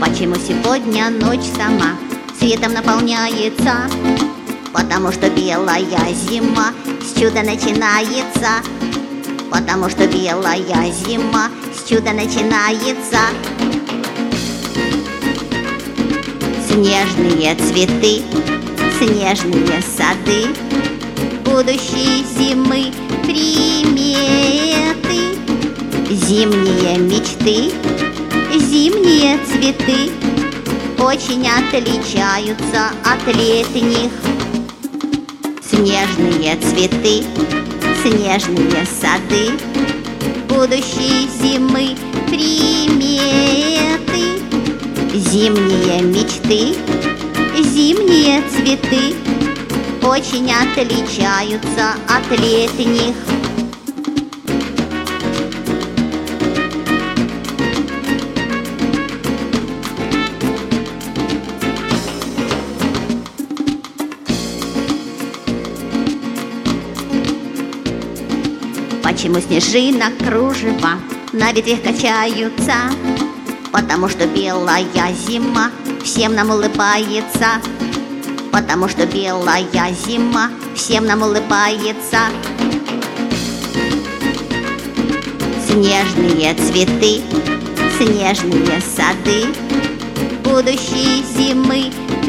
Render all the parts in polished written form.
Почему сегодня ночь сама светом наполняется? Потому что белая зима с чуда начинается. Потому что белая зима с чуда начинается. Снежные цветы, снежные сады, будущей зимы приметы. Зимние мечты, зимние цветы очень отличаются от летних. Снежные цветы, снежные сады, будущей зимы приметы. Зимние мечты, зимние цветы очень отличаются от летних. Почему снежинок кружева на ветвях качаются? Потому что белая зима всем нам улыбается. Потому что белая зима всем нам улыбается. Снежные цветы, снежные сады, будущей зимы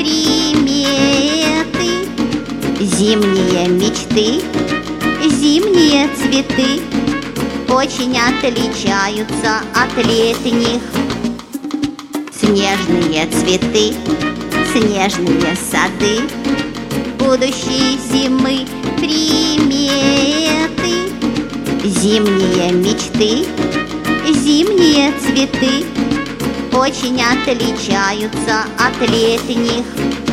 приметы. Зимние мечты, зимние цветы очень отличаются от летних. Снежные цветы, снежные сады, будущей зимы приметы. Зимние мечты, зимние цветы очень отличаются от летних.